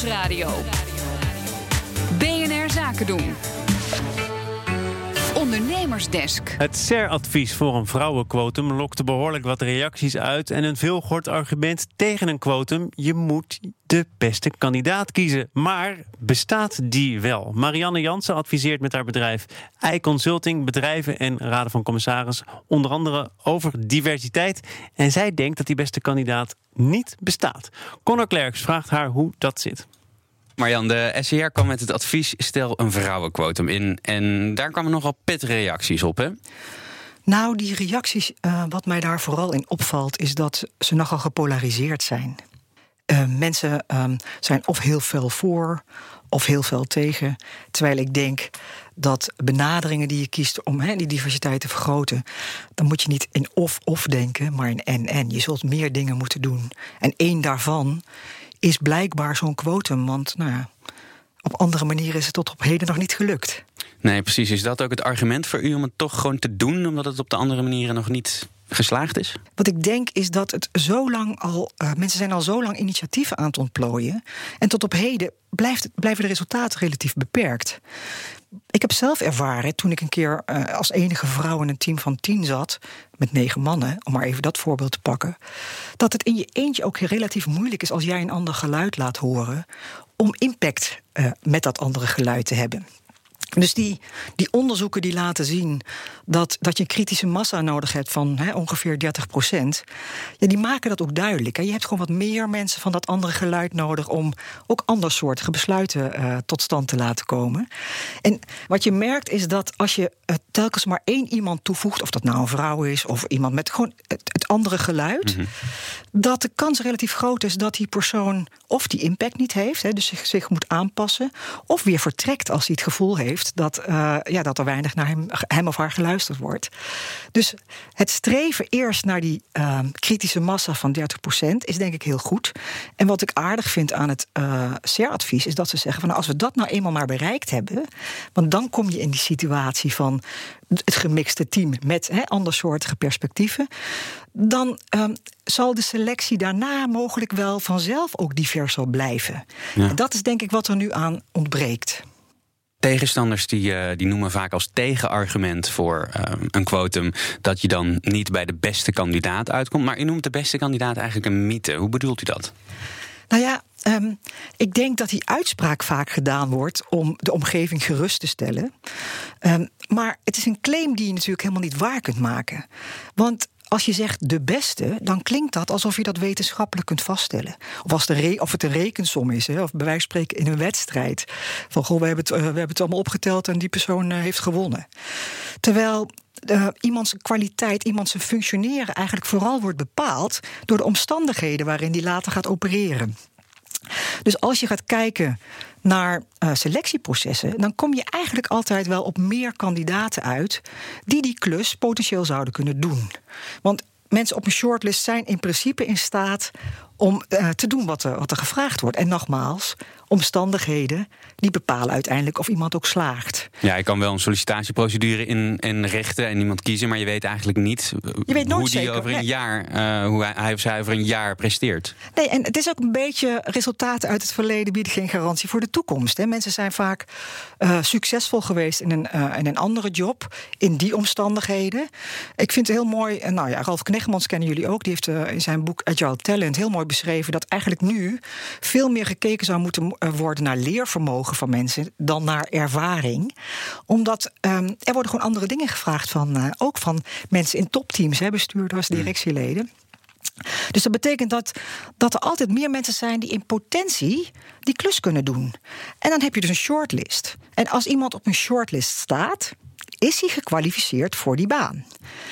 Nieuwsradio. BNR Zaken doen. Ondernemersdesk. Het SER-advies voor een vrouwenquotum lokte behoorlijk wat reacties uit. En een veelgehoord argument tegen een quotum: je moet de beste kandidaat kiezen. Maar bestaat die wel? Marianne Jansen adviseert met haar bedrijf iConsulting bedrijven en raden van commissaris onder andere over diversiteit. En zij denkt dat die beste kandidaat niet bestaat. Connor Klerks vraagt haar hoe dat zit. Marjan, de SCR kwam met het advies: stel een vrouwenquotum in. En daar kwamen nogal pittige reacties op, hè? Nou, die reacties, wat mij daar vooral in opvalt, is dat ze nogal gepolariseerd zijn. Mensen zijn of heel veel voor of heel veel tegen. Terwijl ik denk dat benaderingen die je kiest om die diversiteit te vergroten, dan moet je niet in of denken, maar in en. Je zult meer dingen moeten doen. En één daarvan is blijkbaar zo'n quotum. Want op andere manieren is het tot op heden nog niet gelukt. Nee, precies. Is dat ook het argument voor u om het toch gewoon te doen, omdat het op de andere manieren nog niet geslaagd is? Wat ik denk is dat het zo lang al mensen zijn al zo lang initiatieven aan het ontplooien. En tot op heden blijven de resultaten relatief beperkt. Ik heb zelf ervaren, toen ik een keer als enige vrouw in een team van 10 zat, met 9 mannen, om maar even dat voorbeeld te pakken, dat het in je eentje ook relatief moeilijk is als jij een ander geluid laat horen, om impact met dat andere geluid te hebben. Dus die onderzoeken die laten zien dat je een kritische massa nodig hebt van ongeveer 30%... Ja, die maken dat ook duidelijk. Je hebt gewoon wat meer mensen van dat andere geluid nodig om ook andersoortige besluiten tot stand te laten komen. En wat je merkt is dat als je telkens maar één iemand toevoegt, of dat nou een vrouw is of iemand met gewoon het andere geluid, dat de kans relatief groot is dat die persoon of die impact niet heeft, dus zich moet aanpassen, of weer vertrekt als hij het gevoel heeft dat er weinig naar hem of haar geluisterd wordt. Dus het streven eerst naar die kritische massa van 30% is denk ik heel goed. En wat ik aardig vind aan het SER-advies is dat ze zeggen van als we dat nou eenmaal maar bereikt hebben, want dan kom je in die situatie van het gemixte team met andersoortige perspectieven, dan zal de selectie daarna mogelijk wel vanzelf ook diverser blijven. Ja. En dat is denk ik wat er nu aan ontbreekt. Tegenstanders die noemen vaak als tegenargument voor een quotum dat je dan niet bij de beste kandidaat uitkomt. Maar u noemt de beste kandidaat eigenlijk een mythe. Hoe bedoelt u dat? Nou ja, ik denk dat die uitspraak vaak gedaan wordt om de omgeving gerust te stellen. Maar het is een claim die je natuurlijk helemaal niet waar kunt maken. Want als je zegt de beste, dan klinkt dat alsof je dat wetenschappelijk kunt vaststellen. Of het een rekensom is, of bij wijze van spreken in een wedstrijd. Van we hebben het allemaal opgeteld en die persoon heeft gewonnen. Terwijl iemands kwaliteit, iemands functioneren eigenlijk vooral wordt bepaald door de omstandigheden waarin die later gaat opereren. Dus als je gaat kijken naar selectieprocessen, dan kom je eigenlijk altijd wel op meer kandidaten uit die klus potentieel zouden kunnen doen. Want mensen op een shortlist zijn in principe in staat om te doen wat er gevraagd wordt. En nogmaals, omstandigheden die bepalen uiteindelijk of iemand ook slaagt. Ja, je kan wel een sollicitatieprocedure inrichten en iemand kiezen, maar je weet eigenlijk niet hoe die over een jaar, hoe hij of zij over een jaar presteert. Nee, en het is ook een beetje resultaten uit het verleden bieden geen garantie voor de toekomst. Mensen zijn vaak succesvol geweest in een andere job, in die omstandigheden. Ik vind het heel mooi, Ralf Knechtmans kennen jullie ook, die heeft in zijn boek Agile Talent heel mooi beschreven dat eigenlijk nu veel meer gekeken zou moeten worden naar leervermogen van mensen dan naar ervaring. Omdat er worden gewoon andere dingen gevraagd ook van mensen in topteams, bestuurders, directieleden. Dus dat betekent dat er altijd meer mensen zijn die in potentie die klus kunnen doen. En dan heb je dus een shortlist. En als iemand op een shortlist staat, is hij gekwalificeerd voor die baan.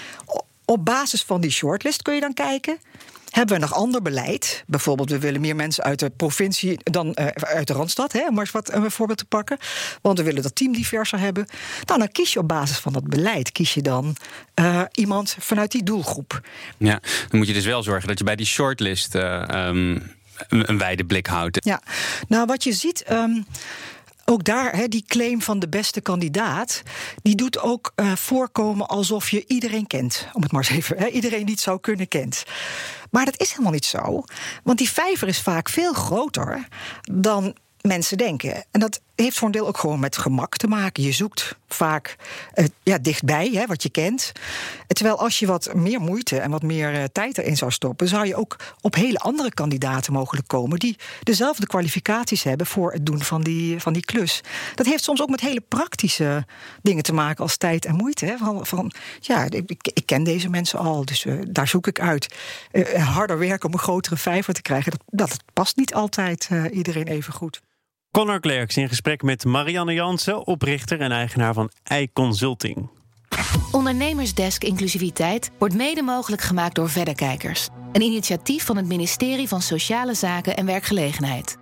Op basis van die shortlist kun je dan kijken, hebben we nog ander beleid? Bijvoorbeeld, we willen meer mensen uit de provincie dan uit de Randstad, om maar eens wat een voorbeeld te pakken. Want we willen dat team diverser hebben. Nou, dan kies je op basis van dat beleid, kies je dan iemand vanuit die doelgroep. Ja, dan moet je dus wel zorgen dat je bij die shortlist een wijde blik houdt. Ja, nou wat je ziet, ook daar, die claim van de beste kandidaat, die doet ook voorkomen alsof je iedereen kent. Om het maar eens even, iedereen die het zou kunnen kent. Maar dat is helemaal niet zo. Want die vijver is vaak veel groter dan mensen denken. En dat heeft voor een deel ook gewoon met gemak te maken. Je zoekt vaak dichtbij, wat je kent. Terwijl als je wat meer moeite en wat meer tijd erin zou stoppen, zou je ook op hele andere kandidaten mogelijk komen die dezelfde kwalificaties hebben voor het doen van die klus. Dat heeft soms ook met hele praktische dingen te maken als tijd en moeite. Ik ken deze mensen al, dus daar zoek ik uit. Harder werken om een grotere vijver te krijgen, dat past niet altijd iedereen even goed. Connor Klerks in gesprek met Marianne Jansen, oprichter en eigenaar van iConsulting. Ondernemersdesk Inclusiviteit wordt mede mogelijk gemaakt door Verderkijkers. Een initiatief van het ministerie van Sociale Zaken en Werkgelegenheid.